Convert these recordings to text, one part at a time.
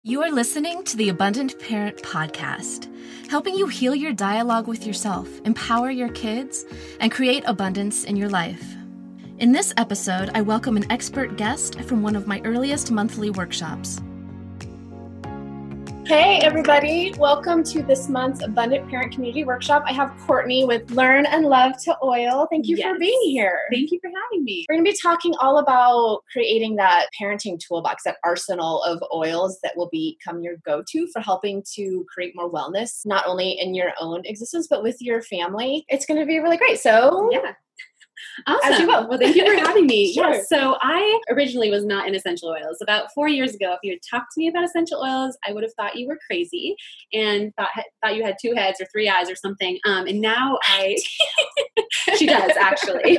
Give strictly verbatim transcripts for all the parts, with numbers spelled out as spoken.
You are listening to the Abundant Parent Podcast, helping you heal your dialogue with yourself, empower your kids, and create abundance in your life. In this episode, I welcome an expert guest from one of my earliest monthly workshops. Hey everybody, welcome to this month's Abundant Parent Community Workshop. I have Courtney with Learn and Love to Oil. Thank you yes. for being here. Thank you for having me. We're going to be talking all about creating that parenting toolbox, that arsenal of oils that will become your go-to for helping to create more wellness, not only in your own existence, but with your family. It's going to be really great. So yeah. Awesome. As you will. Well, thank you for having me. Sure. Yes. So I originally was not in essential oils. About four years ago, if you had talked to me about essential oils, I would have thought you were crazy and thought thought you had two heads or three eyes or something. Um, and now I, she does actually.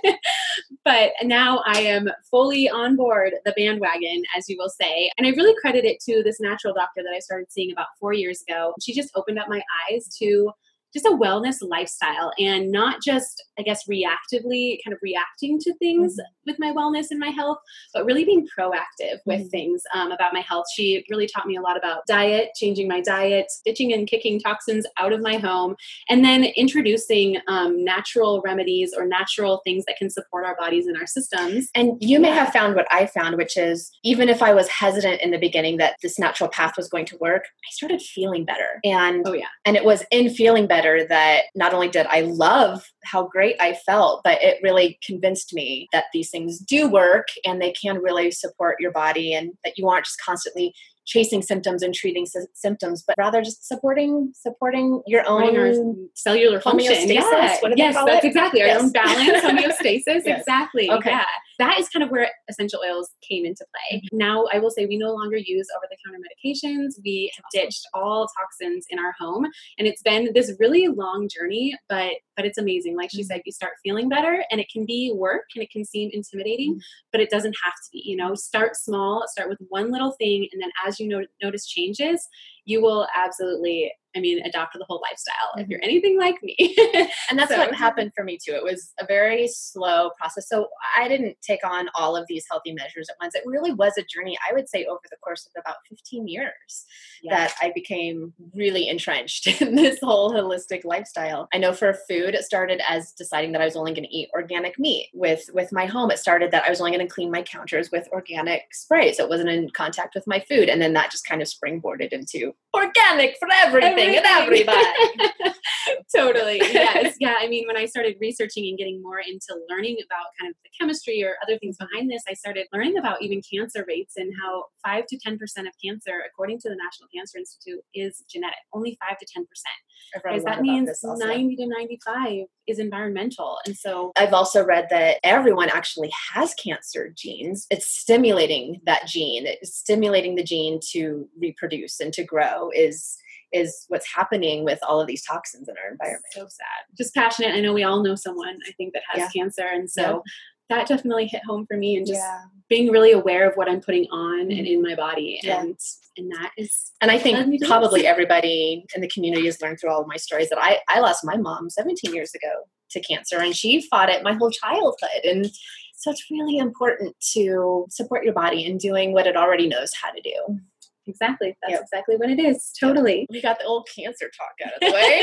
But now I am fully on board the bandwagon, as you will say. And I really credit it to this natural doctor that I started seeing about four years ago. She just opened up my eyes to just a wellness lifestyle and not just, I guess, reactively kind of reacting to things mm-hmm. with my wellness and my health, but really being proactive with mm-hmm. things um, about my health. She really taught me a lot about diet, changing my diet, stitching and kicking toxins out of my home, and then introducing um, natural remedies or natural things that can support our bodies and our systems. And you may yeah. have found what I found, which is even if I was hesitant in the beginning that this natural path was going to work, I started feeling better. And, oh, yeah. and it was in feeling better that not only did I love how great I felt, but it really convinced me that these things do work and they can really support your body and that you aren't just constantly chasing symptoms and treating sy- symptoms, but rather just supporting supporting your own our cellular function. Homeostasis. Yeah. What do yes, they call that's it? exactly. Our yes. own balance, homeostasis. yes. Exactly. Okay. Yeah. That is kind of where essential oils came into play. Mm-hmm. Now, I will say we no longer use over-the-counter medications. We have ditched all toxins in our home. And it's been this really long journey, but but it's amazing. Like she mm-hmm. said, you start feeling better and it can be work and it can seem intimidating, mm-hmm. but it doesn't have to be. You know, start small, start with one little thing. And then as you know, notice changes, you will absolutely, I mean, adopt the whole lifestyle mm-hmm. if you're anything like me. And that's so. what happened for me too. It was a very slow process. So I didn't take on all of these healthy measures at once. It really was a journey, I would say, over the course of about fifteen years yeah. that I became really entrenched in this whole holistic lifestyle. I know for food, it started as deciding that I was only going to eat organic meat. With, with my home, it started that I was only going to clean my counters with organic spray. So it wasn't in contact with my food. And then that just kind of springboarded into organic for everything, everything. and everybody. Totally. Yes. Yeah. I mean, when I started researching and getting more into learning about kind of the chemistry or other things behind this, I started learning about even cancer rates and how five to ten percent of cancer, according to the National Cancer Institute, is genetic. Only five to ten percent. Because that means ninety to ninety-five is environmental. And so I've also read that everyone actually has cancer genes. It's stimulating that gene. It's stimulating the gene to reproduce and to grow is is what's happening with all of these toxins in our environment. So sad. Just passionate. I know we all know someone, I think, that has yeah. cancer. And so yeah. that definitely hit home for me and just yeah. being really aware of what I'm putting on mm-hmm. and in my body. Yeah. And and that is And I think probably everybody in the community has learned through all of my stories that I, I lost my mom seventeen years ago to cancer, and she fought it my whole childhood. And so it's really important to support your body in doing what it already knows how to do. Exactly. That's yep. exactly what it is. Totally. We got the old cancer talk out of the way.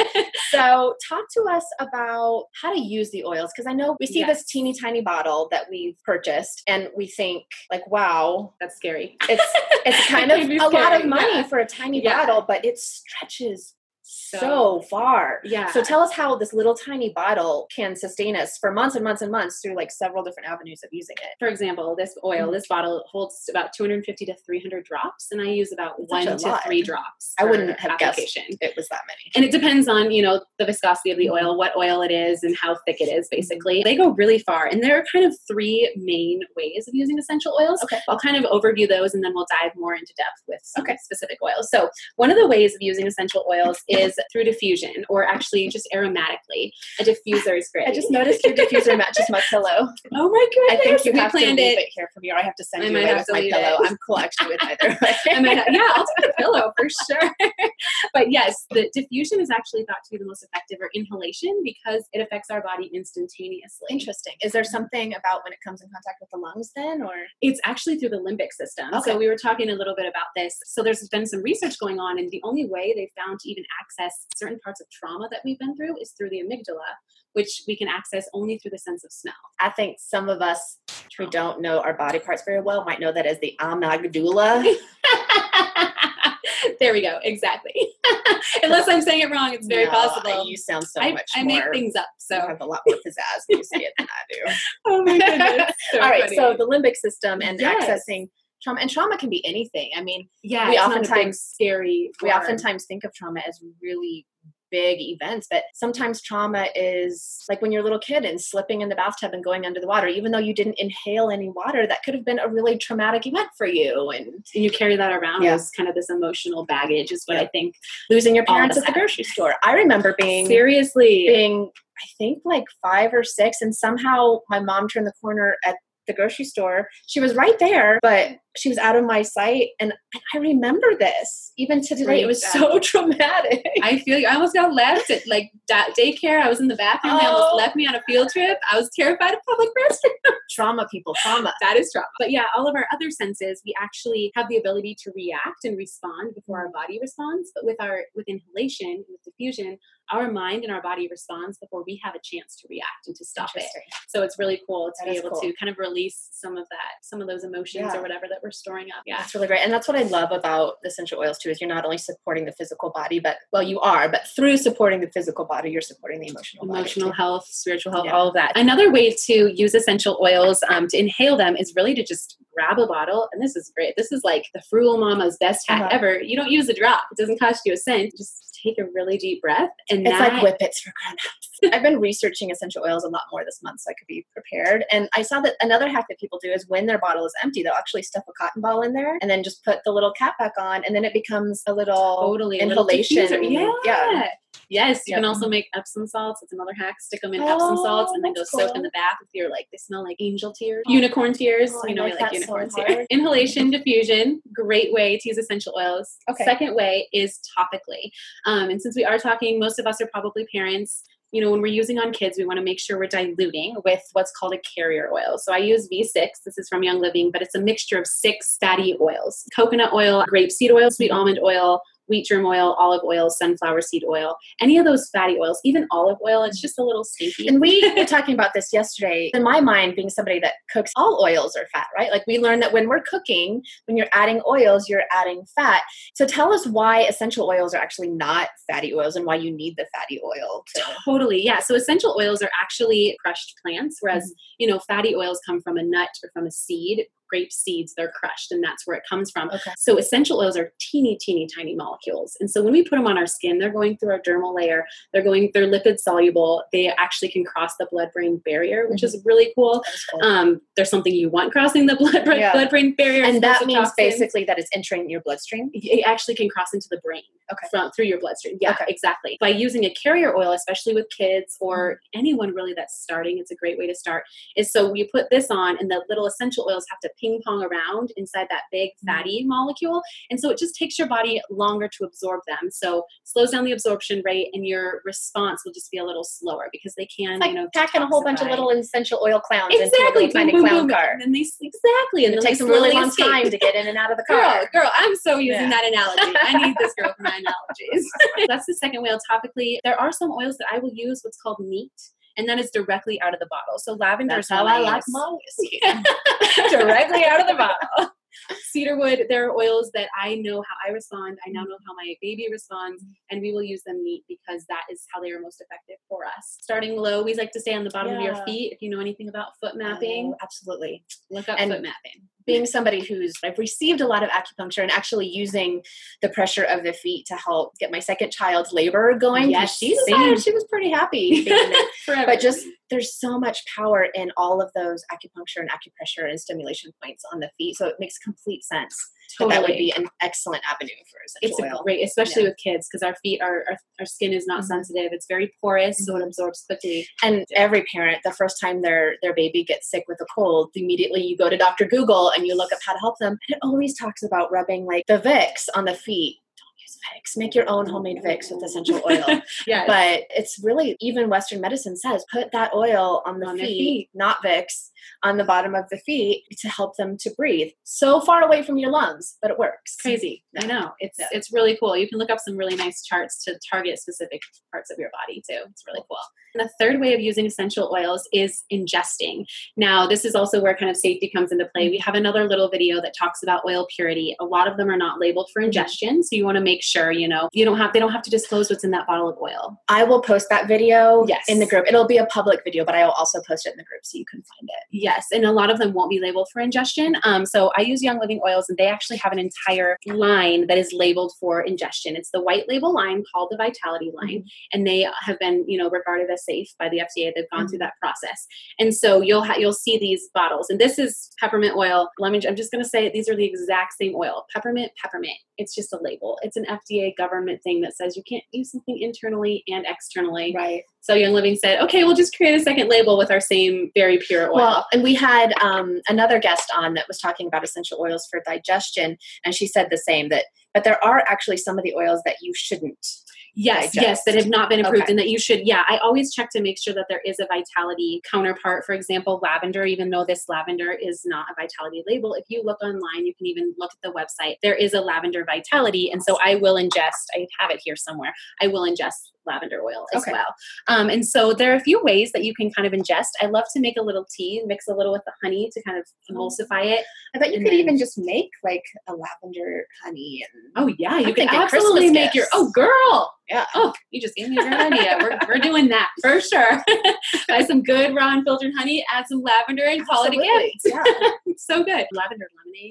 So talk to us about how to use the oils. Because I know we see yes. this teeny tiny bottle that we've purchased and we think like, wow. That's scary. It's it's kind of a lot of money yeah. for a tiny yeah. bottle, but it stretches so, so far. Yeah. So tell us how this little tiny bottle can sustain us for months and months and months through like several different avenues of using it. For example, this oil, mm-hmm. this bottle holds about two hundred fifty to three hundred drops, and I use about That's one to lot. three drops. I wouldn't have guessed it was that many. And it depends on, you know, the viscosity of the oil, what oil it is, and how thick it is, basically. They go really far. And there are kind of three main ways of using essential oils. Okay. I'll kind of overview those, and then we'll dive more into depth with some okay. specific oils. So one of the ways of using essential oils is through diffusion, or actually just aromatically. A diffuser is great. I just noticed your diffuser matches my pillow. Oh my goodness. I think you we have to planned leave it. it here for me, or I have to send I you might away have with to my leave pillow. it. I'm cool actually with either way. I might have, yeah, I'll take the pillow for sure. But yes, the diffusion is actually thought to be the most effective, or inhalation, because it affects our body instantaneously. Interesting. Is there something about when it comes in contact with the lungs then, or? It's actually through the limbic system. Okay. So we were talking a little bit about this. So there's been some research going on, and the only way they found to even access certain parts of trauma that we've been through is through the amygdala, which we can access only through the sense of smell. I think some of us who don't know our body parts very well might know that as the amygdala. There we go. Exactly. Unless I'm saying it wrong, it's very No, possible. You sound so I, much I more. make things up. So You have a lot more pizzazz when you say it than I do. Oh my goodness. So All right. funny. So the limbic system and Yes. accessing trauma, and trauma can be anything. I mean, yeah, we it's not a big, oftentimes scary. we word. oftentimes think of trauma as really big events, but sometimes trauma is like when you're a little kid and slipping in the bathtub and going under the water, even though you didn't inhale any water, that could have been a really traumatic event for you. And, and you carry that around Yeah. as kind of this emotional baggage is what Yeah. I think. losing your All of parents us at the have. grocery store. I remember being Seriously. being, I think like five or six, and somehow my mom turned the corner at the grocery store. She was right there, but she was out of my sight. And I remember this even to today. It was so traumatic. I feel you. I almost got left at like da- daycare. I was in the bathroom. They almost Oh. left me on a field trip. I was terrified of public restrooms. Trauma, people, trauma. That is trauma. But yeah, all of our other senses, we actually have the ability to react and respond before our body responds. But with our with inhalation, with diffusion, our mind and our body responds before we have a chance to react and to stop it. So it's really cool to That be is able cool. to kind of release some of that, some of those emotions Yeah. or whatever that we're storing up. Yeah. That's really great. And that's what I love about essential oils too, is you're not only supporting the physical body, but well, you are, but through supporting the physical body, you're supporting the emotional body. Emotional too. health, spiritual health, Yeah. all of that. Another way to use essential oils um, to inhale them is really to just grab a bottle. And this is great. This is like the Frugal Mama's best hack Uh-huh. ever. You don't use a drop. It doesn't cost you a cent. Just take a really deep breath. And It's that, like whippets for grown-ups. I've been researching essential oils a lot more this month so I could be prepared. And I saw that another hack that people do is when their bottle is empty, they'll actually stuff a cotton ball in there and then just put the little cap back on, and then it becomes a little totally a little inhalation. diffuser. Yeah. yeah. Yes, you Yep. can also make Epsom salts. It's another hack. Stick them in Epsom salts and then go that's soak cool. in the bath if you're like, they smell like angel tears, unicorn tears. Oh, I you know, like we like that so unicorn hard. tears. Inhalation, diffusion, great way to use essential oils. Okay. Second way is topically. Um, and since we are talking, most of us are probably parents. You know, when we're using on kids, we want to make sure we're diluting with what's called a carrier oil. So I use V six. This is from Young Living, but it's a mixture of six fatty oils: coconut oil, grapeseed oil, sweet almond oil, wheat germ oil, olive oil, sunflower seed oil, any of those fatty oils, even olive oil, it's just a little stinky. And we were talking about this yesterday. In my mind, being somebody that cooks, all oils are fat, right? Like we learned that when we're cooking, when you're adding oils, you're adding fat. So tell us why essential oils are actually not fatty oils and why you need the fatty oil to... Totally. Yeah. So essential oils are actually crushed plants, whereas, mm-hmm. you know, fatty oils come from a nut or from a seed. Grape seeds, they're crushed, and that's where it comes from. Okay. So essential oils are teeny, teeny, tiny molecules. And so when we put them on our skin, they're going through our dermal layer. They're going, they're lipid soluble. They actually can cross the blood-brain barrier, which mm-hmm. is really cool. cool. Um, there's something you want crossing the blood yeah. blood-brain barrier. And that means toxins. Basically that it's entering your bloodstream? It actually can cross into the brain. Okay. From, through your bloodstream. Yeah, okay. exactly. By using a carrier oil, especially with kids or mm-hmm. anyone really that's starting, it's a great way to start, is so you put this on and the little essential oils have to ping pong around inside that big fatty mm-hmm. molecule. And so it just takes your body longer to absorb them. So slows down the absorption rate and your response will just be a little slower because they can, it's like you know, packing a whole bunch of little essential oil clowns exactly. into a little tiny boom, clown boom, car. And then they, exactly. And it then takes a really long escape. time to get in and out of the car. Girl, girl, I'm so using yeah. that analogy. I need this girl for my analogies. That's the second way topically. There are some oils that I will use what's called neat. And that is directly out of the bottle. So lavender That's is how I like my whiskey. Directly out of the bottle. Cedarwood, there are oils that I know how I respond. I now know how my baby responds, and we will use them neat because that is how they are most effective for us. Starting low, we like to stay on the bottom yeah. of your feet. If you know anything about foot mapping, oh, absolutely. Look up and foot mapping. Being somebody who's, I've received a lot of acupuncture and actually using the pressure of the feet to help get my second child's labor going. Yes, she decided she was pretty happy. Forever. But just, there's so much power in all of those acupuncture and acupressure and stimulation points on the feet. So it makes complete sense Totally. that, that would be an excellent avenue for essential It's oil. a great, especially Yeah. with kids, because our feet are, our, our skin is not Mhm. sensitive. It's very porous, so it Mhm. absorbs quickly. And every parent, the first time their their baby gets sick with a cold, immediately you go to Doctor Google and you look up how to help them. And it always talks about rubbing like the Vicks on the feet. Don't use Vicks. Make your own homemade Vicks with essential oil. Yes. But it's really, even Western medicine says, put that oil on the On their feet, feet. not Vicks, on the bottom of the feet to help them to breathe. So far away from your lungs, but it works. Crazy. Yeah. I know. It's Yeah. it's really cool. You can look up some really nice charts to target specific parts of your body too. It's really cool. And the third way of using essential oils is ingesting. Now, this is also where kind of safety comes into play. We have another little video that talks about oil purity. A lot of them are not labeled for ingestion, so you want to make sure, you know, you don't have they don't have to disclose what's in that bottle of oil. I will post that video Yes. in the group. It'll be a public video, but I will also post it in the group so you can find it. Yes, and a lot of them won't be labeled for ingestion. Um, so I use Young Living Oils, and they actually have an entire line that is labeled for ingestion. It's the white label line called the Vitality line, Mhm. and they have been, you know, regarded as safe by the F D A. They've gone Mhm. through that process, and so you'll ha- you'll see these bottles, and this is peppermint oil. Lemon. I'm just going to say these are the exact same oil. Peppermint, peppermint. It's just a label. It's an F D A government thing that says you can't use something internally and externally. Right. So Young Living said, okay, we'll just create a second label with our same very pure oil. Well, and we had um, another guest on that was talking about essential oils for digestion, and she said the same, that but there are actually some of the oils that you shouldn't. Yes, digest. yes, that have not been approved Okay. and that you should, yeah, I always check to make sure that there is a Vitality counterpart. For example, lavender, even though this lavender is not a Vitality label, if you look online, you can even look at the website, there is a lavender Vitality. And so I will ingest, I have it here somewhere, I will ingest lavender oil as Okay. well. Um, and so there are a few ways that you can kind of ingest. I love to make a little tea, mix a little with the honey to kind of emulsify it. I bet you And could then- even just make like a lavender honey and Oh yeah, you I'm can thinking absolutely Christmas make your, gifts. oh girl, yeah. oh, you just gave me a great idea. We're, we're doing that for sure. Buy some good raw unfiltered honey, add some lavender, and call it a Absolutely. gift. Yeah. It's so good. Lavender lemonade.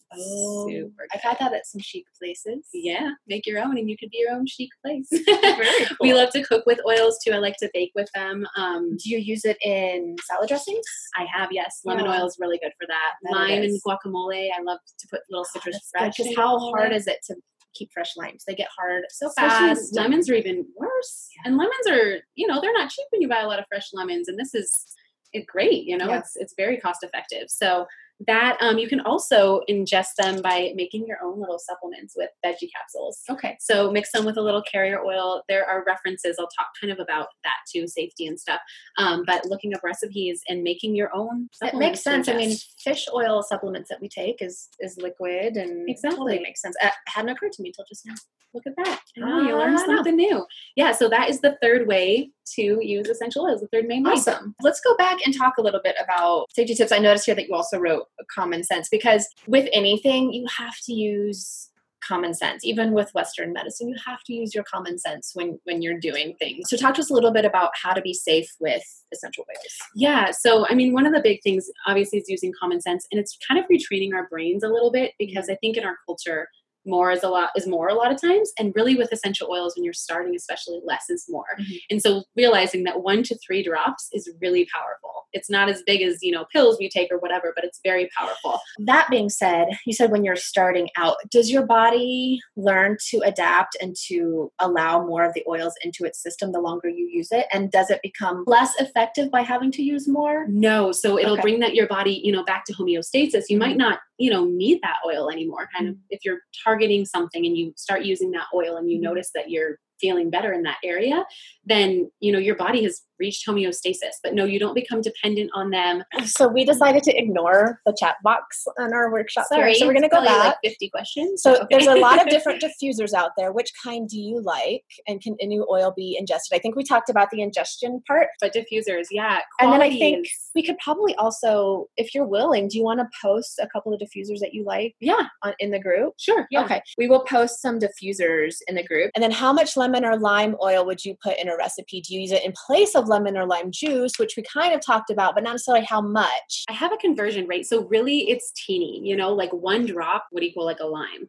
Oh, Super I've good. had that at some chic places. Yeah, make your own and you could be your own chic place. Very cool. We love to cook with oils too. I like to bake with them. Um, Do you use it in salad dressings? I have, yes. Lemon Yeah. oil is really good for that. That it Lime and is. guacamole. I love to put little citrus fresh. Because in how guacamole. hard is it to keep fresh limes? They get hard so Especially fast. lemons are even worse. And lemons are, you know, they're not cheap when you buy a lot of fresh lemons. And this is it great, you know, Yeah. it's it's very cost effective. So that um, you can also ingest them by making your own little supplements with veggie capsules. Okay. So mix them with a little carrier oil. There are references. I'll talk kind of about that too, safety and stuff. Um, but looking up recipes and making your own It supplements. makes sense. to I mean, ingest. fish oil supplements that we take is is liquid and Exactly. totally makes sense. It hadn't occurred to me till just now. Look at that. Oh, you Ah, learned no. something new. Yeah, so that is the third way to use essential oils, the third main way. Awesome. Let's go back and talk a little bit about safety tips. I noticed here that you also wrote common sense, because with anything, you have to use common sense. Even with Western medicine, you have to use your common sense when, when you're doing things. So talk to us a little bit about how to be safe with essential oils. Yeah. So, I mean, one of the big things obviously is using common sense, and it's kind of retraining our brains a little bit, because I think in our culture, more is a lot is more a lot of times. And really with essential oils, when you're starting, especially, less is more. Mhm. And so realizing that one to three drops is really powerful. It's not as big as, you know, pills we take or whatever, but it's very powerful. That being said, you said when you're starting out, does your body learn to adapt and to allow more of the oils into its system the longer you use it? And does it become less effective by having to use more? No. So it'll Okay. bring that your body, you know, back to homeostasis. You might Mhm. not, you know, need that oil anymore. Kind of if you're targeting something and you start using that oil and you Mhm. notice that you're feeling better in that area, then, you know, your body has reached homeostasis. But no, you don't become dependent on them. So we decided to ignore the chat box on our workshop Sorry. here. So we're going to go probably back. like fifty questions. So Okay. there's a lot of different diffusers out there. Which kind do you like? And can any oil be ingested? I think we talked about the ingestion part. But diffusers, yeah. And then I quality think is- we could probably also, if you're willing, do you want to post a couple of diffusers that you like yeah, on, in the group? sure. Yeah. Okay. We will post some diffusers in the group. And then how much lemon or lime oil would you put in a recipe? Do you use it in place of lemon or lime juice, which we kind of talked about, but not necessarily how much? I have a conversion rate. So really it's teeny, you know, like one drop would equal like a lime.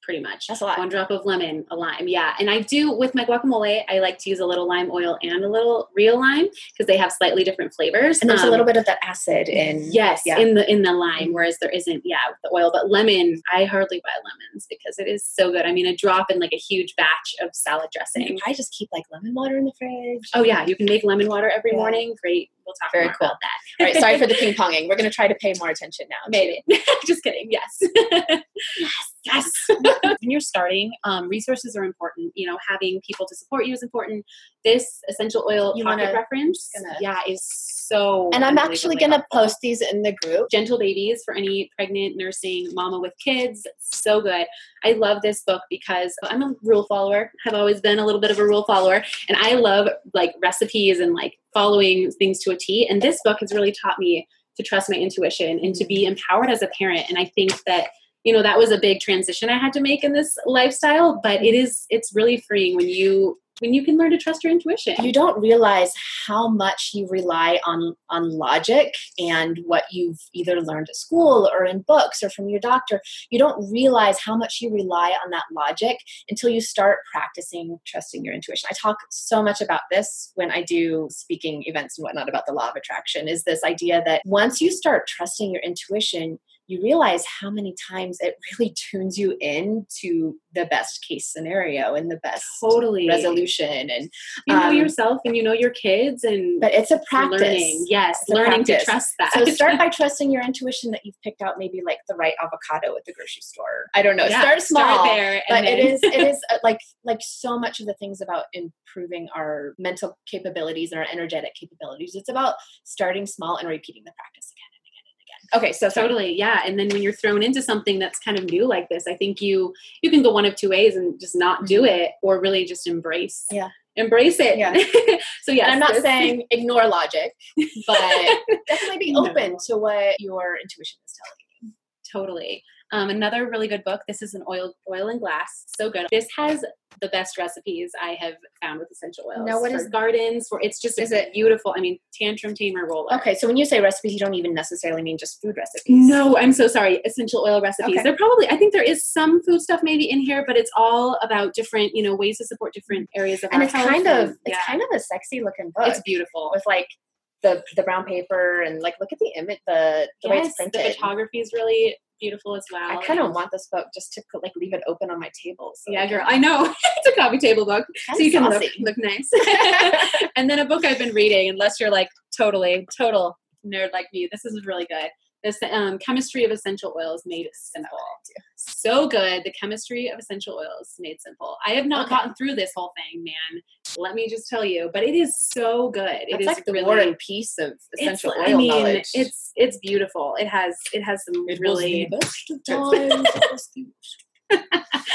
pretty much. That's a lot. One drop of lemon, a lime. Yeah. And I do, with my guacamole, I like to use a little lime oil and a little real lime because they have slightly different flavors. And there's um, a little bit of that acid in. Yes, yeah. in the in the lime, whereas there isn't, yeah, with the oil. But lemon, I hardly buy lemons because it is so good. I mean, a drop in like a huge batch of salad You dressing. can probably just keep like lemon water in the fridge. Oh yeah, you can make lemon water every Yeah. morning. Great. We'll talk Very more cool. about that. All right, sorry for the ping ponging. We're going to try to pay more attention now. Maybe. Just kidding. Yes. yes. Yes. When you're starting, um, resources are important. You know, having people to support you is important. This essential oil You pocket wanna- reference, gonna- yeah, is so. And I'm actually unbelievably going to helpful. post these in the group. Gentle Babies for any pregnant, nursing mama with kids. So good. I love this book because I'm a rule follower. Have always been a little bit of a rule follower. And I love like recipes and like following things to a T. And this book has really taught me to trust my intuition and to be empowered as a parent. And I think that, you know, that was a big transition I had to make in this lifestyle, but it is, it's really freeing when you, when you can learn to trust your intuition. You don't realize how much you rely on on logic and what you've either learned at school or in books or from your doctor. You don't realize how much you rely on that logic until you start practicing trusting your intuition. I talk so much about this when I do speaking events and whatnot about the law of attraction, is this idea that once you start trusting your intuition, you realize how many times it really tunes you in to the best case scenario and the best Totally. resolution. And You know um, yourself and you know your kids, and but it's a you're practice. learning. Yes, It's a learning practice. to trust that. So start by trusting your intuition that you've picked out maybe like the right avocado at the grocery store. I don't know. Yeah, start small. Start there, and But then, it is it is uh, like like so much of the things about improving our mental capabilities and our energetic capabilities. It's about starting small and repeating the practice again and again and again. Okay, so sorry. Totally, yeah. And then when you're thrown into something that's kind of new like this, I think you you can go one of two ways and just not do it, or really just embrace. Yeah. Embrace it. Yeah. So yes, And I'm not this- saying ignore logic, but definitely be No. open to what your intuition is telling you. Totally. Um, another really good book. This is an oil oil and glass. So good. This has the best recipes I have found with essential oils. Now, what for is- gardens? For it's just Is a it- beautiful. I mean, tantrum tamer roller. Okay, so when you say recipes, you don't even necessarily mean just food recipes. No, I'm so sorry. Essential oil recipes. Okay. They're probably, I think there is some food stuff maybe in here, but it's all about different, you know, ways to support different areas of And our it's health. kind of and- it's yeah. kind of a sexy looking book. It's beautiful. with like the the brown paper and like look at the image, the the way it's Yes, the printed. photography is really beautiful as well. I kind of want this book just to like leave it open on my table. So Yeah, girl. I know. It's a coffee table book. Kinda So you can look, saucy. look nice. And then a book I've been reading, unless you're like totally, total nerd like me, this is really good. This um, Chemistry of Essential Oils Made Simple. So good. The Chemistry of Essential Oils Made Simple. I have not Okay. gotten through this whole thing, man. Let me just tell you. But it is so good. It It's is like the really, War and Peace of essential it's, oil I mean, knowledge. it's it's beautiful. It has it has some It was really the best of times. It was the-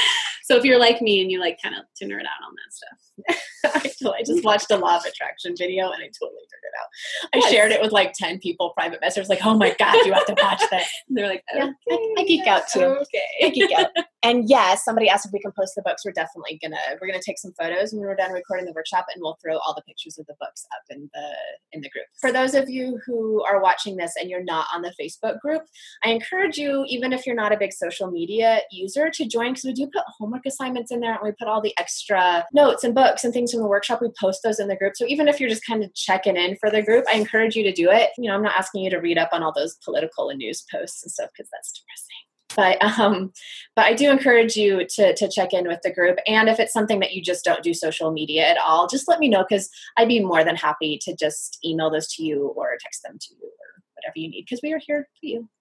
So if you're like me and you like kind of to nerd out on that stuff. I told- I just watched a Law of Attraction video and I totally turned it out. I Yes. shared it with like ten people, private messages, like, oh my God, you have to watch this. They're like, Yeah, okay, I, I geek out too. Okay. I geek out. And yes, somebody asked if we can post the books. We're definitely gonna we're gonna take some photos when we're done recording the workshop, and we'll throw all the pictures of the books up in the in the group. For those of you who are watching this and you're not on the Facebook group, I encourage you, even if you're not a big social media user, to join, because we do put homework assignments in there and we put all the extra notes and books and things from the workshop. We post those in the group. So even if you're just kind of checking in for the group, I encourage you to do it. You know, I'm not asking you to read up on all those political and news posts and stuff because that's depressing. But um, but I do encourage you to to check in with the group. And if it's something that you just don't do social media at all, just let me know, because I'd be more than happy to just email those to you or text them to you or whatever you need, because we are here for you.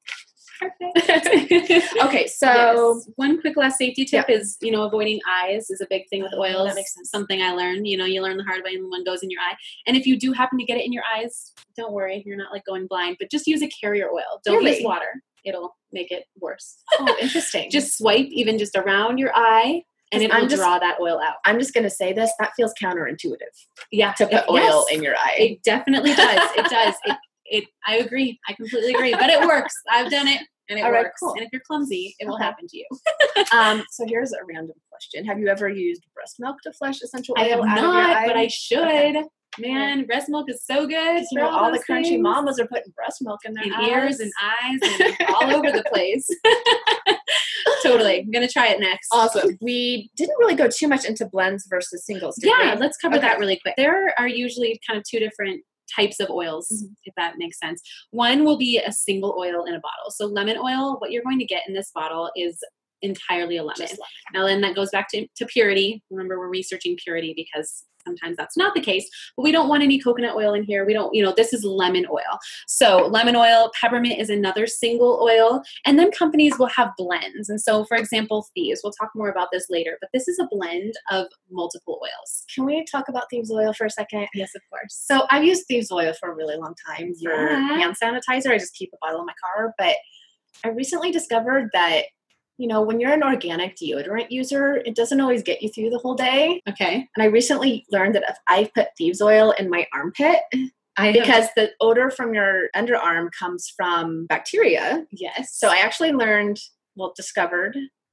Perfect. Okay, so Yes. One quick last safety tip is, you know, avoiding eyes is a big thing with Oh, that oils. makes sense. Something I learned, you know, you learn the hard way and one goes in your eye. And if you do happen to get it in your eyes, don't worry, you're not like going blind, but just use a carrier oil. Don't Really? use water. It'll make it worse. oh, interesting. Just swipe even just around your eye and it I'm will just- draw that oil out. I'm just gonna say this, that feels counterintuitive Yeah. to put It- oil yes. in your eye. It definitely does. It does. It, it, I agree. I completely agree. But it works. I've done it and it All right, works. cool. And if you're clumsy, it will Okay. happen to you. um, so here's a random question: have you ever used breast milk to flush essential oil I have out of your not, eye? but I should. Okay. Man, breast milk is so good. You for know, all the those crunchy things. mamas are putting breast milk in their In eyes. ears and eyes and all over the place. totally. I'm going to try it next. Awesome. We didn't really go too much into blends versus singles, did Yeah, we? let's cover Okay. that really quick. There are usually kind of two different types of oils, mm-hmm. if that makes sense. One will be a single oil in a bottle. So lemon oil, what you're going to get in this bottle is entirely a lemon. Now then that goes back to, to purity. Remember, we're researching purity because sometimes that's not the case, but we don't want any coconut oil in here. We don't, you know, this is lemon oil. So lemon oil, peppermint is another single oil. And then companies will have blends. And so for example, Thieves, we'll talk more about this later, but this is a blend of multiple oils. Can we talk about Thieves oil for a second? Yes, of course. So I've used Thieves oil for a really long time for yeah. hand sanitizer. I just keep a bottle in my car, but I recently discovered that you know, when you're an organic deodorant user, it doesn't always get you through the whole day. Okay. And I recently learned that if I put Thieves oil in my armpit, I because have. the odor from your underarm comes from bacteria. Yes. So I actually learned, well, discovered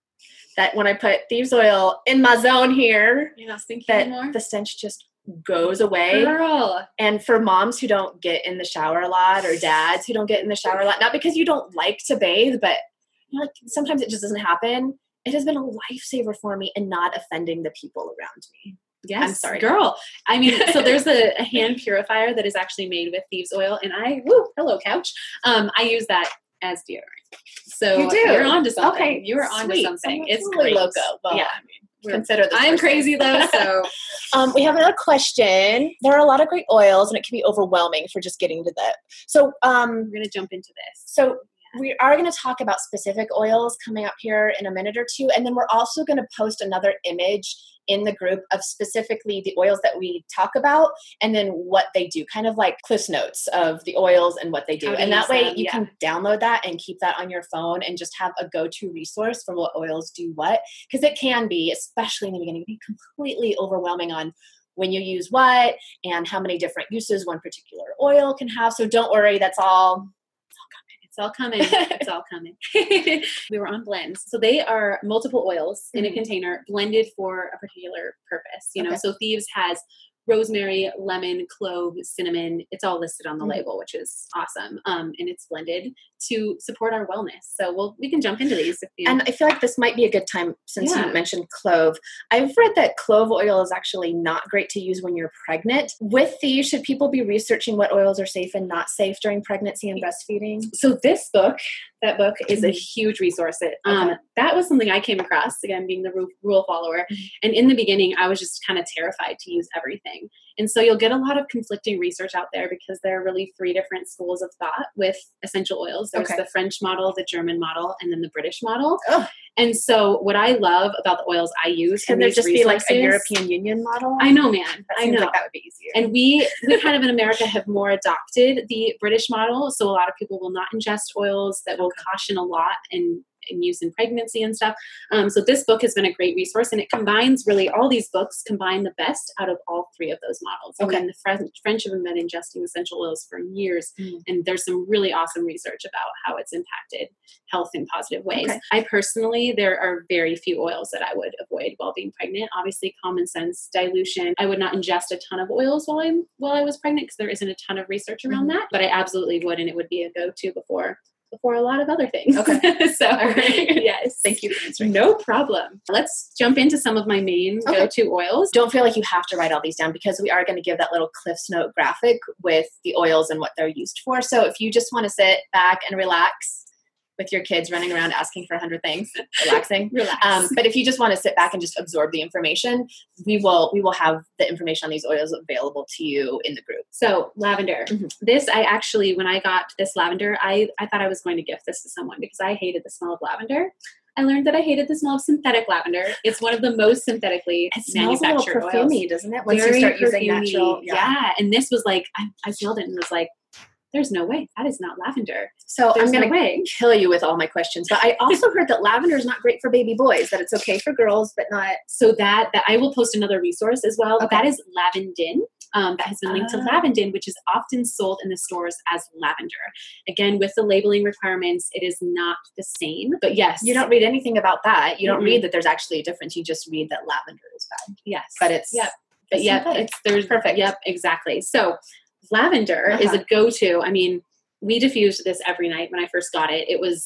that when I put Thieves oil in my zone here, you're not stinky that anymore? The stench just goes away. Girl. And for moms who don't get in the shower a lot, or dads who don't get in the shower a lot, not because you don't like to bathe, but like sometimes it just doesn't happen. It has been a lifesaver for me and not offending the people around me. Yes, I'm sorry, girl. I mean, so there's a, a hand purifier that is actually made with Thieves oil, and I, woo, hello couch. Um, I use that as deodorant. So you do. You're onto something. Okay, you are onto something. I'm it's really great. loco. Well, yeah, I mean, consider this. I'm person. crazy though. So um, we have another question. There are a lot of great oils, and it can be overwhelming if we're just getting to that. So um, we're going to jump into this. So. We are going to talk about specific oils coming up here in a minute or two. And then we're also going to post another image in the group of specifically the oils that we talk about and then what they do, kind of like Cliff's notes of the oils and what they do. And that way them, you yeah. can download that and keep that on your phone and just have a go-to resource for what oils do what. Because it can be, especially in the beginning, be completely overwhelming on when you use what and how many different uses one particular oil can have. So don't worry, that's all. It's all coming. It's all coming. We were on blends. So they are multiple oils in mm-hmm. a container blended for a particular purpose. You know, okay. So Thieves has rosemary, lemon, clove, cinnamon. It's all listed on the mm-hmm. label, which is awesome. Um, and it's blended to support our wellness. So we'll, we can jump into these. If you... And I feel like this might be a good time since yeah. you mentioned clove. I've read that clove oil is actually not great to use when you're pregnant. With these, should people be researching what oils are safe and not safe during pregnancy and breastfeeding? So this book, that book is a huge resource. It, um, okay. That was something I came across, again, being the rule, rule follower. Mm-hmm. And in the beginning, I was just kind of terrified to use everything. And so you'll get a lot of conflicting research out there because there are really three different schools of thought with essential oils. There's okay. the French model, the German model, and then the British model. Oh. And so what I love about the oils I use, can there just resources, be like a European Union model? I know, man. That I know. Like that would be easier. And we, we kind of in America have more adopted the British model. So a lot of people will not ingest oils that will caution a lot and and use in pregnancy and stuff. Um, so this book has been a great resource, and it combines really all these books combine the best out of all three of those models. Okay. I mean, the French, French have been ingesting essential oils for years, mm. and there's some really awesome research about how it's impacted health in positive ways. Okay. I personally, there are very few oils that I would avoid while being pregnant. Obviously, common sense, dilution. I would not ingest a ton of oils while I'm while I was pregnant because there isn't a ton of research around mm-hmm. that, but I absolutely would, and it would be a go-to before before a lot of other things. Okay. So, right. Yes. Thank you for answering. No problem. Let's jump into some of my main okay. go-to oils. Don't feel like you have to write all these down because we are going to give that little Cliff's Note graphic with the oils and what they're used for. So if you just want to sit back and relax with your kids running around asking for a hundred things, relaxing. Relax. Um, but if you just want to sit back and just absorb the information, we will we will have the information on these oils available to you in the group. So lavender. Mm-hmm. This, I actually, when I got this lavender, I, I thought I was going to gift this to someone because I hated the smell of lavender. I learned that I hated the smell of synthetic lavender. It's one of the most synthetically it smells manufactured a little perfumey, oils. Doesn't it? Once Very you start using perfumey. natural. Yeah. yeah. And this was like, I, I smelled it and was like, there's no way. That is not lavender. So there's I'm going no to kill you with all my questions. But I also heard that lavender is not great for baby boys, that it's okay for girls, but not. So that, that I will post another resource as well. Okay. That is Lavendin. Um, that has been linked uh. to Lavendin, which is often sold in the stores as lavender. Again, with the labeling requirements, it is not the same. But yes. You don't read anything about that. You don't mm-hmm. read that there's actually a difference. You just read that lavender is bad. Yes. But it's. Yep. But it's yep. synthetic. It's, there's perfect. Yep. Exactly. So lavender uh-huh. is a go-to. I mean, we diffused this every night when I first got it. It was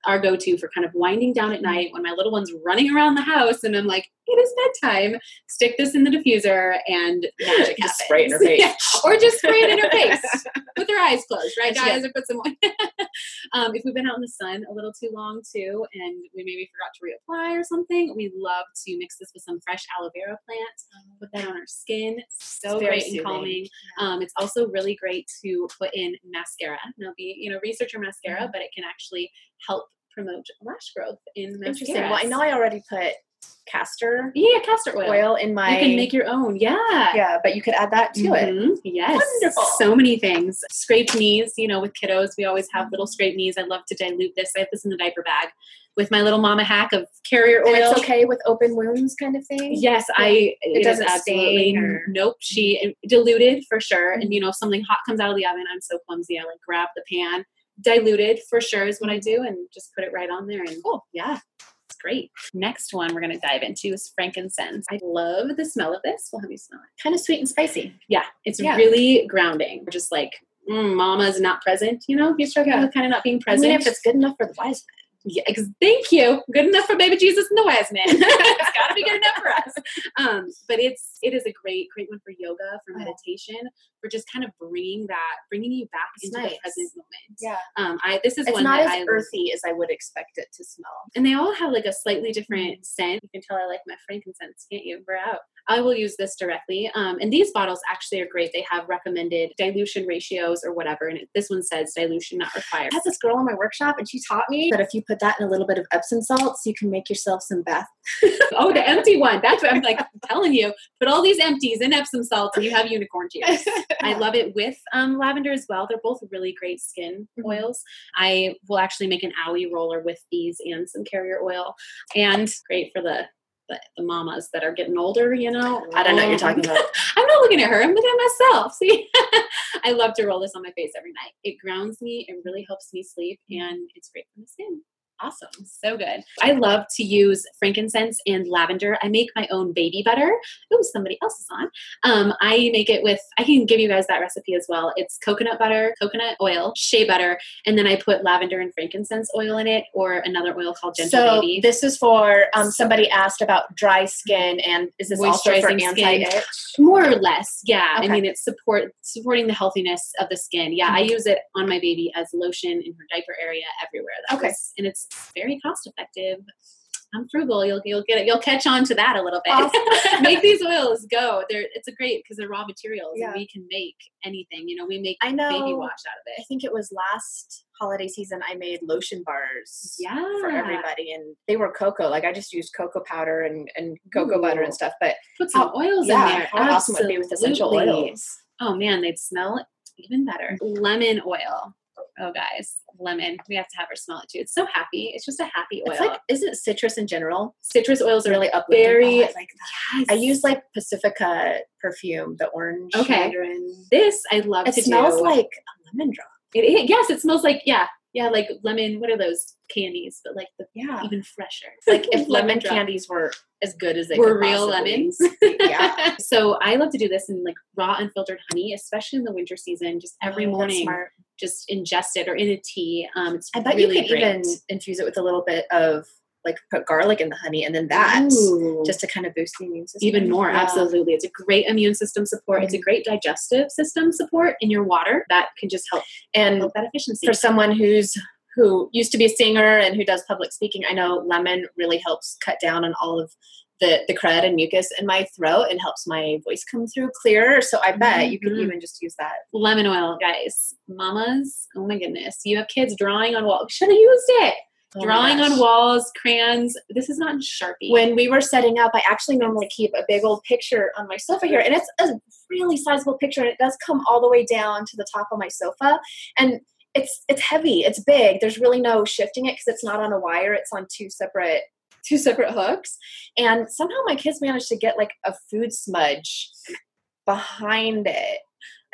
our go-to for kind of winding down at night when my little one's running around the house and I'm like, it is bedtime. Stick this in the diffuser and magic just happens. spray it in her face. Yeah. Or just spray it in her face with her eyes closed, right, Yes, guys? yes. Or put some oil. um, if we've been out in the sun a little too long too, and we maybe forgot to reapply or something, we love to mix this with some fresh aloe vera plant, put that on our skin. So It's very great soothing. and calming. Um, it's also really great to put in mascara. Now, be you know, research your mascara, Mm-hmm. but it can actually help promote lash growth in mascara. Interesting. Well, I know I already put castor Yeah, castor oil. oil in my. You can make your own. Yeah. Yeah, but you could add that to it. Mhm. Yes. Wonderful. So many things. Scraped knees, you know, with kiddos, we always have little scraped knees. I love to dilute this. I have this in the diaper bag with my little mama hack of carrier oil. And it's okay with open wounds kind of thing? Yes, I. It, doesn't is absolutely. stain or- Nope. She diluted for sure. Mm-hmm. And you know, if something hot comes out of the oven, I'm so clumsy. I like grab the pan. Diluted for sure is what I do, and just put it right on there. And cool, yeah, it's great. Next one we're gonna dive into is frankincense. I love the smell of this. We'll have you smell it. Kind of sweet and spicy. Yeah, it's Yeah. really grounding. Just like mm, mama's not present. You know, if you struggle Yeah. with kind of not being I present. mean, if it's good enough for the wise men. Yeah, ex- thank you. Good enough for baby Jesus and the wise man. It's got to be good enough for us. Um, but it's it is a great great one for yoga, for Oh. meditation, for just kind of bringing that, bringing you back It's into nice. the present moment. Yeah. Um, I this is It's one not that as I earthy as I would expect it to smell. and they all have like a slightly different scent. You can tell I like my frankincense, can't you? We're out. I will use this directly. Um, and these bottles actually are great. They have recommended dilution ratios or whatever. And it, this one says dilution not required. I had this girl in my workshop and she taught me that if you put that in a little bit of Epsom salts, you can make yourself some bath. Oh, the empty one. That's what I'm like I'm telling you. Put all these empties in Epsom salts and you have unicorn tears. I love it with um, lavender as well. They're both really great skin Mhm. oils. I will actually make an owie roller with these and some carrier oil. And great for the the, the mamas that are getting older, you know. I don't know what you're talking about. I'm not looking at her. I'm looking at myself. See, I love to roll this on my face every night. It grounds me. It really helps me sleep, and it's great for the skin. Awesome. So good. I love to use frankincense and lavender. I make my own baby butter. Ooh, somebody else is on. Um, I make it with, I can give you guys that recipe as well. It's coconut butter, coconut oil, shea butter, and then I put lavender and frankincense oil in it, or another oil called Gentle So Baby. this is for, um, somebody asked about dry skin, and is this also for Moisturizing skin. anti-itch? More or less, yeah. Okay. I mean, it's support supporting the healthiness of the skin. Yeah, I use it on my baby as lotion in her diaper area, everywhere. That Okay. was, and it's very cost effective. I'm frugal. You'll you'll get it. You'll catch on to that a little bit. Awesome. Make these oils go. They're it's a great because they're raw materials, Yeah. and we can make anything. You know, we make I know. baby wash out of I it. think it was last holiday season I made lotion bars Yeah, for everybody, and they were cocoa. Like I just used cocoa powder and, and cocoa Ooh. butter and stuff. But Put some How- oils yeah, in there. how awesome would it be with essential Absolutely. oils? Oh man, they'd smell even better. Lemon oil. Oh guys, lemon. We have to have her smell it too. It's so happy. It's just a happy oil. It's like, isn't citrus in general Citrus oils are really uplifting? very. Oh, I like that. Yes. I use like Pacifica perfume, the orange Okay. mandarin. this. I love It to smells do. like a lemon drop. It, it, yes, it smells like yeah, yeah, like lemon. What are those candies? But like the Yeah. even fresher. Like if lemon drop. candies were as good as they were could real possibly lemons. be. Yeah. So I love to do this in like raw unfiltered honey, especially in the winter season. Just every Oh, that's morning, smart. just ingest it or in a tea. Um, it's I bet really you could great. even infuse it with a little bit of like put garlic in the honey and then that Ooh. just to kind of boost the immune system. Even more, Yeah. absolutely. It's a great immune system support. It's a great digestive system support in your water that can just help And help that efficiency. for someone who's who used to be a singer and who does public speaking, I know lemon really helps cut down on all of the, the crud and mucus in my throat and helps my voice come through clearer. So I bet you could Mhm. even just use that. Lemon oil, guys. Mamas, oh my goodness. You have kids drawing on walls. Should have used it. Oh my drawing gosh. on walls, crayons. This is not in Sharpie. When we were setting up, I actually normally keep a big old picture on my sofa here, and it's a really sizable picture, and it does come all the way down to the top of my sofa. And it's it's heavy, it's big. There's really no shifting it because it's not on a wire. It's on two separate two separate hooks. And somehow my kids managed to get like a food smudge behind it.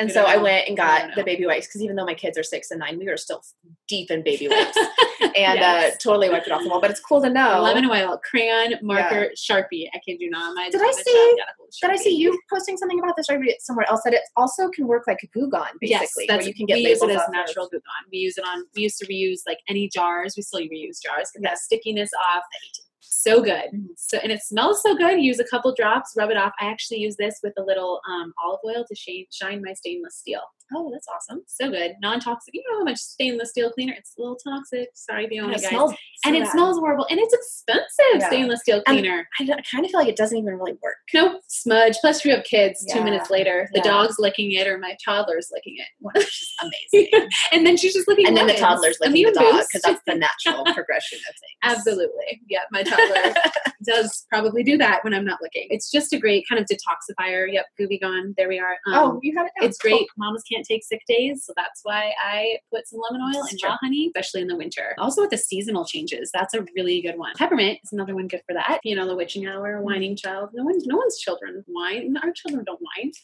And so I went and got the baby wipes because even though my kids are six and nine, we were still deep in baby wipes and yes. uh, totally wiped it off the wall. But it's cool to know. Lemon oil, crayon, marker, yeah. Sharpie. I kid you not. My did I see? Did I see you posting something about this? Or somewhere else that it also can work like a Goo Gone, basically. Yes, that's, where you can get we use it as off natural Goo Gone. We use it on. We used to reuse like any jars. We still reuse jars. Get that stickiness off. So good. Mm-hmm. So, and it smells so good. Use a couple drops, rub it off. I actually use this with a little um, olive oil to shine, shine my stainless steel. Oh, that's awesome. So good. Non-toxic. You know how much stainless steel cleaner? It's a little toxic. Sorry, the only guys. Smells so and it bad. smells horrible. And it's expensive, yeah. stainless steel cleaner. I, I kind of feel like it doesn't even really work. Nope. Smudge. Plus, you have kids yeah. two minutes later. The yeah. dog's licking it or my toddler's licking it. Which is amazing. And then she's just licking And then lemons. the toddler's licking Immune the dog boost. because that's the natural progression of things. Absolutely. Yeah, my toddler does probably do that when I'm not licking. It's just a great kind of detoxifier. Yep, Gooby Gone. There we are. Um, oh, you have it now. It's great. Cool. Mamas can't take sick days, so that's why I put some lemon oil and raw honey, especially in the winter. Also with the seasonal changes, that's a really good one. Peppermint is another one good for that. You know, the witching hour, whining child. No one, no one's children whine. Our children don't whine.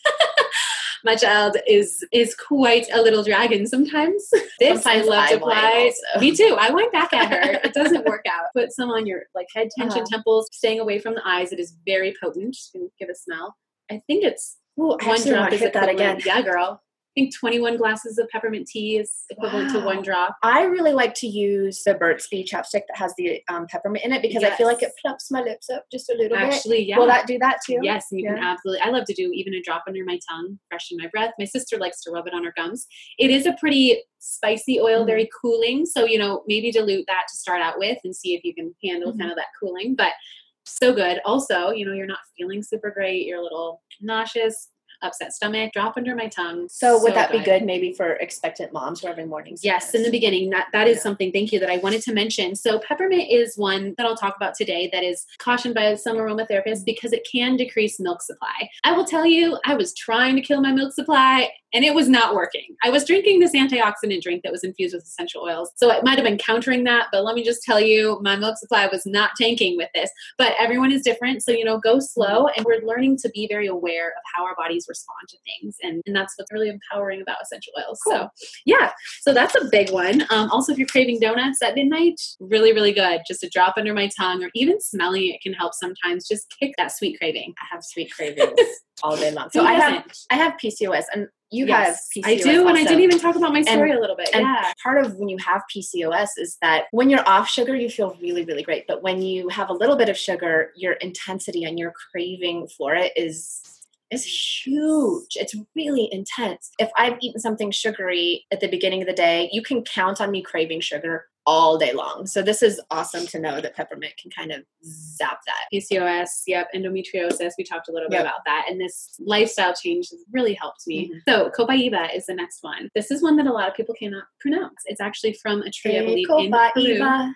My child is is quite a little dragon sometimes. This sometimes I love I to apply. Me too. I whine back at her. It doesn't work out. Put some on your like head tension, uh-huh. temples, staying away from the eyes. It is very potent. Just gonna give a smell. I think it's Ooh, one drop is hit that again. Yeah, girl. I think twenty-one glasses of peppermint tea is equivalent wow. to one drop. I really like to use the Burt's Bee chapstick that has the um, peppermint in it because yes. I feel like it plumps my lips up just a little Actually, bit. Actually, yeah. Will that do that too? Yes, you yeah. can absolutely. I love to do even a drop under my tongue, freshen my breath. My sister likes to rub it on her gums. It is a pretty spicy oil, mm-hmm. very cooling. So, you know, maybe dilute that to start out with and see if you can handle mm-hmm. kind of that cooling. But so good. Also, you know, you're not feeling super great. You're a little nauseous. Upset stomach, drop under my tongue. So, so would that good. be good maybe for expectant moms who are every morning? Yes, in the beginning. That that is yeah. something, thank you, that I wanted to mention. So peppermint is one that I'll talk about today that is cautioned by some aromatherapists because it can decrease milk supply. I will tell you, I was trying to kill my milk supply and it was not working. I was drinking this antioxidant drink that was infused with essential oils. So it might have been countering that, but let me just tell you, my milk supply was not tanking with this. But everyone is different. So, you know, go slow. And we're learning to be very aware of how our bodies respond to things. And, and that's what's really empowering about essential oils. Cool. So yeah, so that's a big one. Um, also, if you're craving donuts at midnight, really, really good. Just a drop under my tongue or even smelling it can help sometimes just kick that sweet craving. I have sweet cravings all day long. So I have, I have P C O S and you yes, have P C O S. I do. Also. And I didn't even talk about my story and, a little bit. And yeah. part of when you have P C O S is that when you're off sugar, you feel really, really great. But when you have a little bit of sugar, your intensity and your craving for it is is huge. It's really intense. If I've eaten something sugary at the beginning of the day, you can count on me craving sugar all day long. So this is awesome to know that peppermint can kind of zap that. P C O S, yep, endometriosis. We talked a little bit yep. about that. And this lifestyle change has really helped me. Mm-hmm. So Copaiba is the next one. This is one that a lot of people cannot pronounce. It's actually from a tree, hey, I believe, Copaiba. in Peru.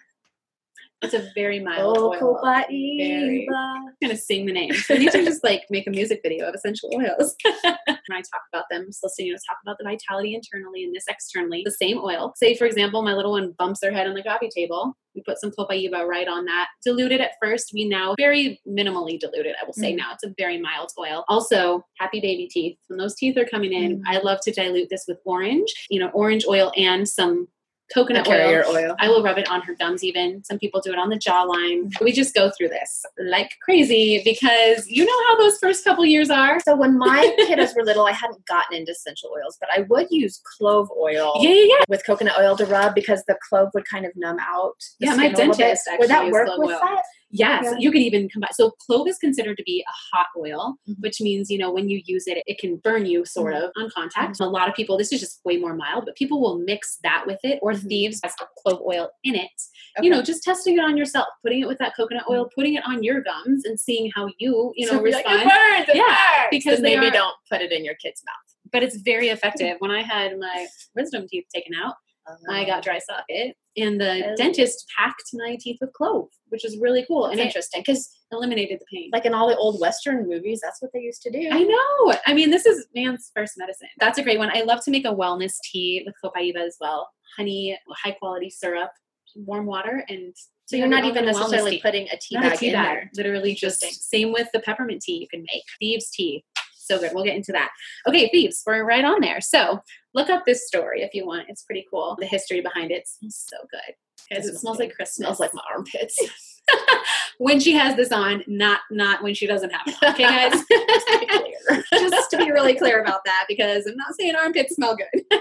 It's a very mild oh, oil. Very, I'm going to sing the name. So I need to just like make a music video of essential oils. When I talk about them, I'm supposed to, you know, talk about the vitality internally and this externally. The same oil. Say, for example, my little one bumps their head on the coffee table. We put some Copaiba right on that. Dilute it at first. We now very minimally dilute it, I will say mm-hmm. now. It's a very mild oil. Also, happy baby teeth. When those teeth are coming in, mm-hmm. I love to dilute this with orange, you know, orange oil and some coconut oil. oil. I will rub it on her gums even. Some people do it on the jawline. We just go through this like crazy because you know how those first couple years are. So when my kiddos were little, I hadn't gotten into essential oils, but I would use clove oil yeah, yeah, yeah. with coconut oil to rub because the clove would kind of numb out the Yeah, my dentist actually Would that work with oil. that? Yes, yeah. you could even combine. So clove is considered to be a hot oil, mm-hmm. which means, you know, when you use it, it can burn you sort mm-hmm. of on contact. Mm-hmm. A lot of people, this is just way more mild, but people will mix that with it or mm-hmm. Thieves has clove oil in it. Okay. You know, just testing it on yourself, putting it with that coconut oil, putting it on your gums and seeing how you, you know, so respond. Like, it burns, it yeah, burns. because so they maybe are, don't put it in your kid's mouth. But it's very effective. When I had my wisdom teeth taken out, um, I got dry socket and the oh. dentist packed my teeth with clove, which is really cool. That's and interesting because eliminated the pain. Like in all the old Western movies, that's what they used to do. I know. I mean, this is man's first medicine. That's a great one. I love to make a wellness tea with Copaiba as well. Honey, high quality syrup, warm water, and so you're not even necessarily putting a tea not bag a tea in bag. there. Literally just same with the peppermint tea you can make. Thieves tea. So good. We'll get into that. Okay, thieves, we're right on there. So look up this story if you want. It's pretty cool. The history behind it smells so good. Because it smells like Christmas. Smells like my armpits. When she has this on, not not when she doesn't have it on. Okay, guys? Just to be clear. Just to be really clear about that, because I'm not saying armpits smell good.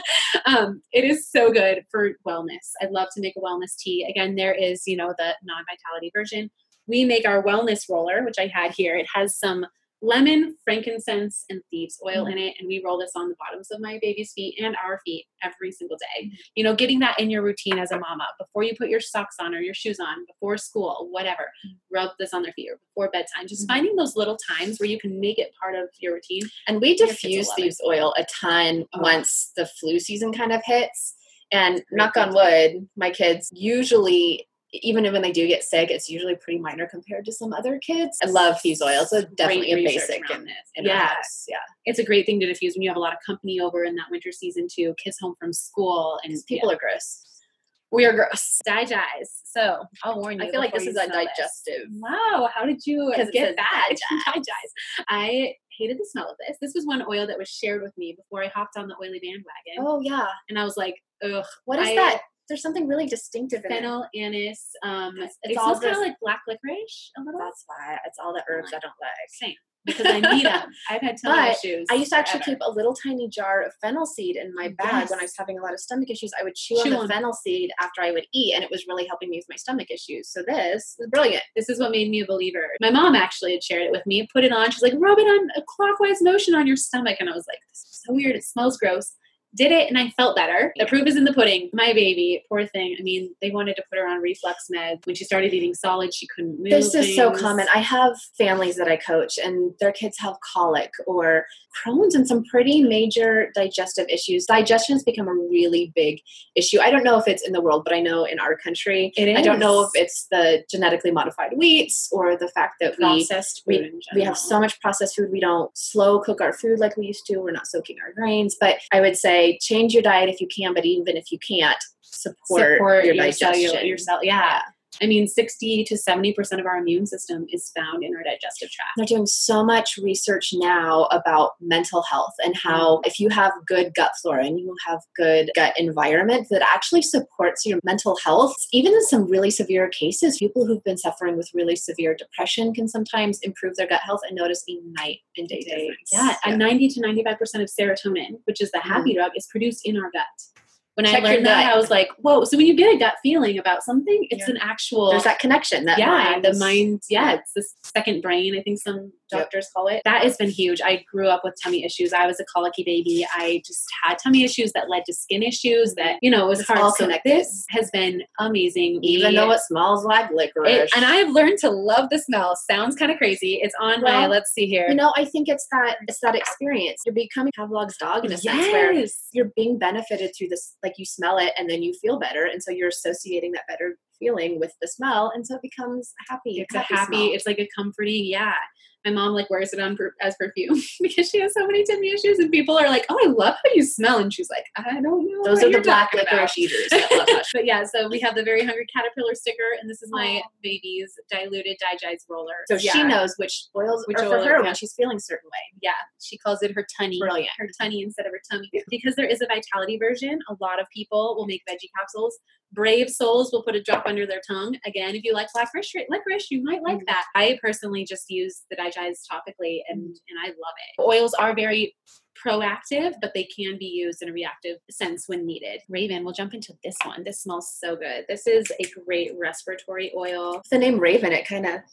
um, it is so good for wellness. I'd love to make a wellness tea. Again, there is, you know, the non-vitality version. We make our wellness roller, which I had here. It has some lemon, frankincense, and thieves oil mm-hmm. in it. And we roll this on the bottoms of my baby's feet and our feet every single day. Mm-hmm. You know, getting that in your routine as a mama, before you put your socks on or your shoes on, before school, whatever, mm-hmm. rub this on their feet or before bedtime. Just mm-hmm. finding those little times where you can make it part of your routine. And we diffuse thieves oil a ton oh. once the flu season kind of hits. And Great knock on wood, my kids usually, even when they do get sick, it's usually pretty minor compared to some other kids. I love thieves oil. It's a, definitely a basic in, in yeah. our house. Yeah. It's a great thing to diffuse when you have a lot of company over in that winter season too, kids home from school. And people yeah. are gross. We are gross. Digize. So I'll warn you. I feel like this is a digestive. This. Wow. How did you get that? Digize. Digize. I hated the smell of this. This was one oil that was shared with me before I hopped on the oily bandwagon. Oh yeah. And I was like, ugh. What is I, that? There's something really distinctive in fennel, it. anise. Um, it's it all smells kind of like black licorice a little. That's why. It's all the herbs I don't like. Same. Because I need them. I've had tummy issues. I used to actually forever. keep a little tiny jar of fennel seed in my bag yes. when I was having a lot of stomach issues. I would chew, chew on the on. fennel seed after I would eat, and it was really helping me with my stomach issues. So this is brilliant. This is what made me a believer. My mom actually had shared it with me, put it on. She's like, rub it on a clockwise motion on your stomach. And I was like, this is so weird. It smells gross. Did it, and I felt better. The proof is in the pudding. My baby, poor thing. I mean, they wanted to put her on reflux meds. When she started eating solids, she couldn't move This is things. so common. I have families that I coach, and their kids have colic or Crohn's and some pretty major digestive issues. Digestion has become a really big issue. I don't know if it's in the world, but I know in our country, it is. I don't know if it's the genetically modified wheats or the fact that processed we, food we, we have so much processed food. We don't slow cook our food like we used to. We're not soaking our grains. But I would say change your diet if you can, but even if you can't, support, support your, your digestion. Cell, your cell, yeah. yeah. I mean, sixty to seventy percent of our immune system is found in our digestive tract. They're doing so much research now about mental health and how if you have good gut flora and you have good gut environment that actually supports your mental health, even in some really severe cases, people who've been suffering with really severe depression can sometimes improve their gut health and notice a night and day difference. Yeah, yeah. And ninety to ninety-five percent of serotonin, which is the happy mm. drug, is produced in our gut. When Check I learned that, I was like, whoa. So when you get a gut feeling about something, it's yeah. an actual... There's that connection. That yeah, mind the mind. Yeah, it's the second brain, I think some doctors yep. call it. That has been huge. I grew up with tummy issues. I was a colicky baby. I just had tummy issues that led to skin issues that, you know, it was it's hard. All so connected. This has been amazing. Even we, though it smells like licorice. It, and I have learned to love the smell. Sounds kind of crazy. It's on well, my, let's see here. You know, I think it's that, it's that experience. You're becoming Pavlov's dog in a yes. sense where you're being benefited through this, like you smell it and then you feel better. And so you're associating that better feeling with the smell. And so it becomes a happy, it's happy a happy, smell. It's like a comforting. Yeah. My mom like wears it on per- as perfume because she has so many tummy issues and people are like, oh, I love how you smell. And she's like, I don't know. Those are the black licorice eaters. But yeah, so we have the Very Hungry Caterpillar sticker and this is my oh. baby's diluted Digize roller. So yeah. she knows which oils which are for her when she's feeling a certain way. Yeah. She calls it her tunny. Brilliant. Her tunny instead of her tummy. Because there is a vitality version, a lot of people will make veggie capsules. Brave souls will put a drop under their tongue. Again, if you like black licorice, you might like that. I personally just use the Digize topically and, and I love it. Oils are very proactive, but they can be used in a reactive sense when needed. Raven, we'll jump into this one. This smells so good. This is a great respiratory oil. The name Raven, it kind of...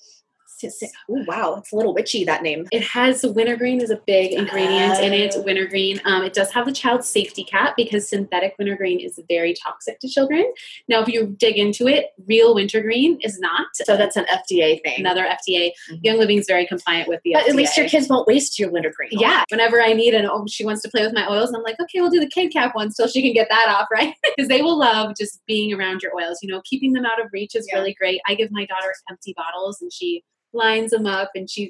Oh, wow. It's a little witchy, that name. It has wintergreen is a big ingredient uh, in it. Wintergreen. Um, it does have the child safety cap because synthetic wintergreen is very toxic to children. Now, if you dig into it, real wintergreen is not. So that's an F D A thing. Another F D A. Mm-hmm. Young Living is very compliant with the but F D A. At least your kids won't waste your wintergreen. Yeah. Whenever I need an, oh, she wants to play with my oils, and I'm like, okay, we'll do the kid cap one till she can get that off, right? Because they will love just being around your oils. You know, keeping them out of reach is yeah. really great. I give my daughter empty bottles and she lines them up and she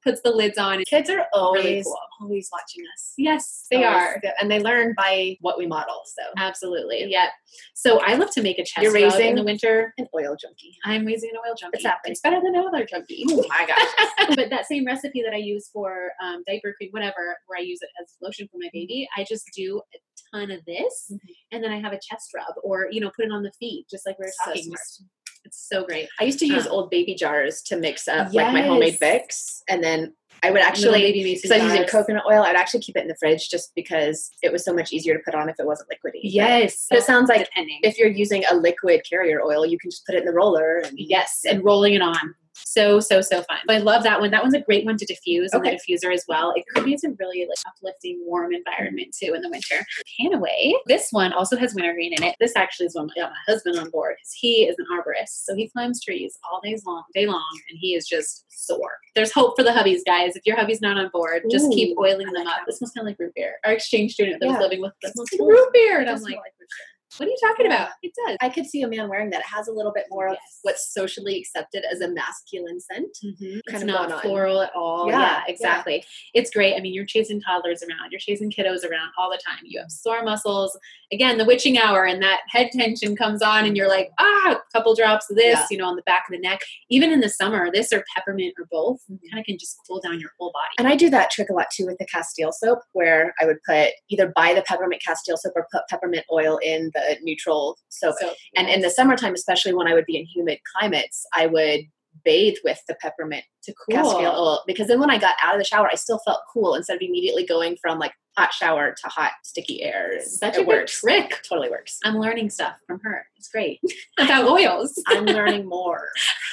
puts the lids on. Kids are always, really cool. always watching us. Yes, they always. are. And they learn by what we model. So absolutely. Yeah. So I love to make a chest You're rub raising in the winter. An oil junkie. I'm raising an oil junkie. It's happening. It's better than no other junkie. Oh my gosh. But that same recipe that I use for um, diaper cream, whatever, where I use it as lotion for my baby, I just do a ton of this, mm-hmm. and then I have a chest rub, or you know, put it on the feet, just like we were talking. So it's so great. I used to use um, old baby jars to mix up yes. like my homemade Vicks, and then I would actually, because I was using coconut oil, I'd actually keep it in the fridge just because it was so much easier to put on if it wasn't liquidy. Yes. So it sounds like depending. If you're using a liquid carrier oil, you can just put it in the roller. And yes, and rolling it on. So, so, so fun. But I love that one. That one's a great one to diffuse in okay. the diffuser as well. It creates a really like uplifting, warm environment too in the winter. Panaway. This one also has wintergreen in it. This actually is one I got my husband on board because he is an arborist. So he climbs trees all days long, day long, and he is just sore. There's hope for the hubbies, guys. If your hubby's not on board, just Ooh, keep oiling them up. This smells kind of like root beer. Our exchange student that yeah. was living with us smells like root beer. And I'm like, like what are you talking yeah. about? It does. I could see a man wearing that. It has a little bit more yes. of what's socially accepted as a masculine scent. Mm-hmm. Kind it's of not floral at all. Yeah, yeah exactly. Yeah. It's great. I mean, you're chasing toddlers around. You're chasing kiddos around all the time. You have sore muscles. Again, the witching hour and that head tension comes on and you're like, ah, a couple drops of this, yeah. you know, on the back of the neck. Even in the summer, this or peppermint or both mm-hmm. kind of can just cool down your whole body. And I do that trick a lot too with the Castile soap, where I would put either buy the peppermint Castile soap or put peppermint oil in the neutral soap. So, and in the summertime, especially when I would be in humid climates, I would bathe with the peppermint to cool. Castile oil, because then when I got out of the shower, I still felt cool instead of immediately going from like hot shower to hot sticky air. Such it a works. Good trick. Totally works. I'm learning stuff from her. It's great. About oils. I'm learning more.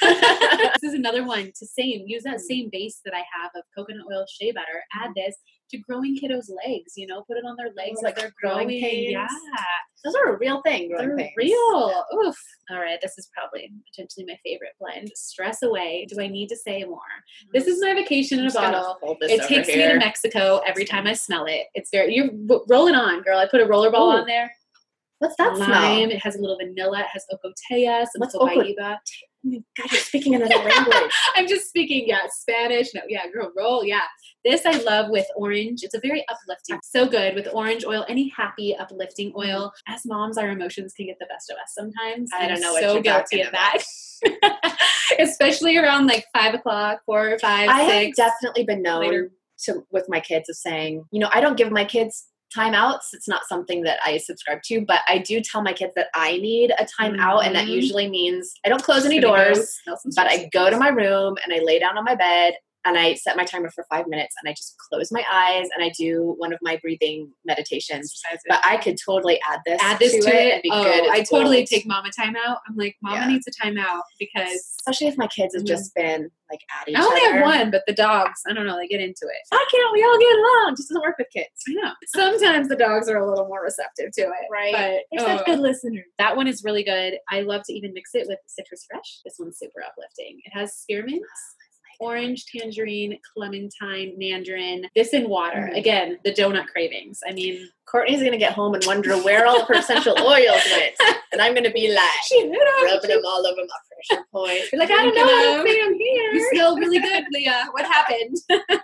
This is another one to same, use that same base that I have of coconut oil shea butter, add this to growing kiddos' legs, you know, put it on their legs oh, like they're growing. Pains. Yeah. Those are a real thing. They're pains. real. Oof. All right. This is probably potentially my favorite blend. Stress Away. Do I need to say more? This is my vacation in a bottle. It takes here. me to Mexico every time I smell it. It's very, you're rolling on, girl. I put a rollerball Ooh. on there. What's that Lime. smell? It has a little vanilla. It has ocotea, some What's copaiba. God, you're speaking another language. I'm just speaking, yeah, Spanish. No, yeah, girl, roll, yeah. This I love with orange. It's a very uplifting, so good with orange oil, any happy, uplifting oil. As moms, our emotions can get the best of us sometimes. I don't I'm know what so you're guilty of about. that. Especially around like five o'clock, four or five, I six. have definitely been known later. to with my kids of saying, you know, I don't give my kids timeouts. It's not something that I subscribe to, but I do tell my kids that I need a timeout, mm-hmm. and that usually means I don't close any doors, but I go to my room and I lay down on my bed and I set my timer for five minutes and I just close my eyes and I do one of my breathing meditations. But I could totally add this, add this to, to it. And be oh, good. I well. totally take mama timeout. I'm like, mama yeah. needs a timeout because especially if my kids have mm-hmm. just been like at each I only other. have one, but the dogs, I don't know, they get into it. Why can't we all get along? It just doesn't work with kids. I know. Sometimes the dogs are a little more receptive to it. Right. But they're oh, such good listeners. That one is really good. I love to even mix it with Citrus Fresh. This one's super uplifting. It has spearmint, orange, tangerine, clementine, mandarin, this in water. Mm-hmm. Again, the donut cravings. I mean, Courtney's going to get home and wonder where all of her essential oils went. And I'm going to be like, she rubbing them all over my pressure point. You're like, I don't know how to say I'm here. You smell really good, Leah. What happened?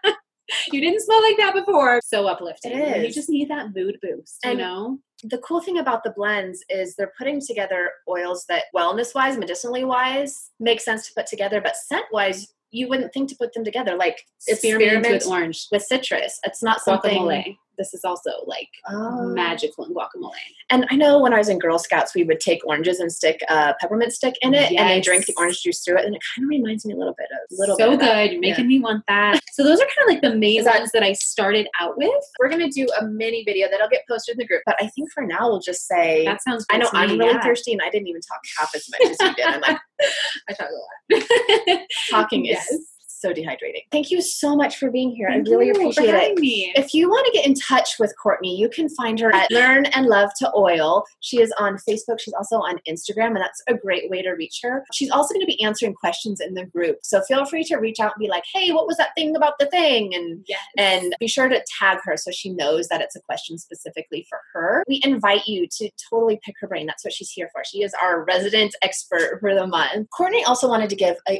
You didn't smell like that before. So uplifting. It is. You just need that mood boost, and you know? The cool thing about the blends is they're putting together oils that wellness-wise, medicinally-wise, make sense to put together, but scent-wise, you wouldn't think to put them together. Like spearmint with orange, with citrus. It's not something. Guacamole. This is also like oh. magical in guacamole. And I know when I was in Girl Scouts, we would take oranges and stick a peppermint stick in it, yes. and then drink the orange juice through it. And it kind of reminds me a little bit of little. So bit of good. That. You're making yeah. me want that. So those are kind of like the main that, ones that I started out with. We're gonna do a mini video that'll get posted in the group. But I think for now we'll just say that sounds. I know I'm me, really yeah. thirsty, and I didn't even talk half as much as you did. I'm like, I talk a lot. Talking is. Yes. So dehydrating. Thank you so much for being here. Thank I really you appreciate for it. Me. If you want to get in touch with Courtney, you can find her at Learn and Love to Oil. She is on Facebook. She's also on Instagram, and that's a great way to reach her. She's also going to be answering questions in the group. So feel free to reach out and be like, hey, what was that thing about the thing? And, yes. and be sure to tag her so she knows that it's a question specifically for her. We invite you to totally pick her brain. That's what she's here for. She is our resident expert for the month. Courtney also wanted to give a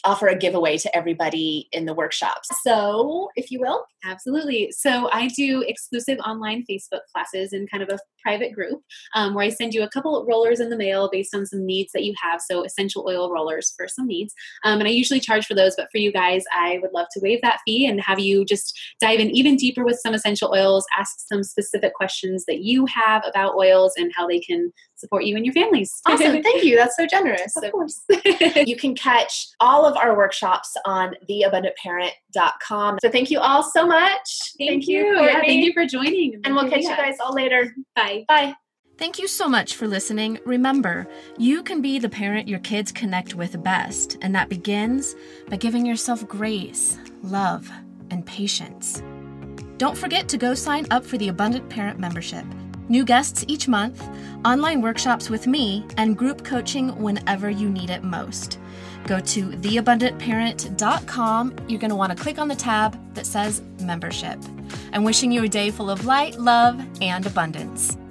offer a giveaway to everybody in the workshops. So, if you will. Absolutely. So I do exclusive online Facebook classes in kind of a private group um, where I send you a couple of rollers in the mail based on some needs that you have. So essential oil rollers for some needs. Um, and I usually charge for those, but for you guys, I would love to waive that fee and have you just dive in even deeper with some essential oils, ask some specific questions that you have about oils and how they can support you and your families. Awesome. Thank you. That's so generous. Of course. You can catch all of our workshops on the abundant parent dot com. So thank you all so much. Thank, thank you. you Yeah, thank you for joining. And we'll catch you guys all later. Bye. Bye. Thank you so much for listening. Remember, you can be the parent your kids connect with best, and that begins by giving yourself grace, love, and patience. Don't forget to go sign up for the Abundant Parent membership. New guests each month, online workshops with me, and group coaching whenever you need it most. Go to the abundant parent dot com. You're going to want to click on the tab that says membership. I'm wishing you a day full of light, love, and abundance.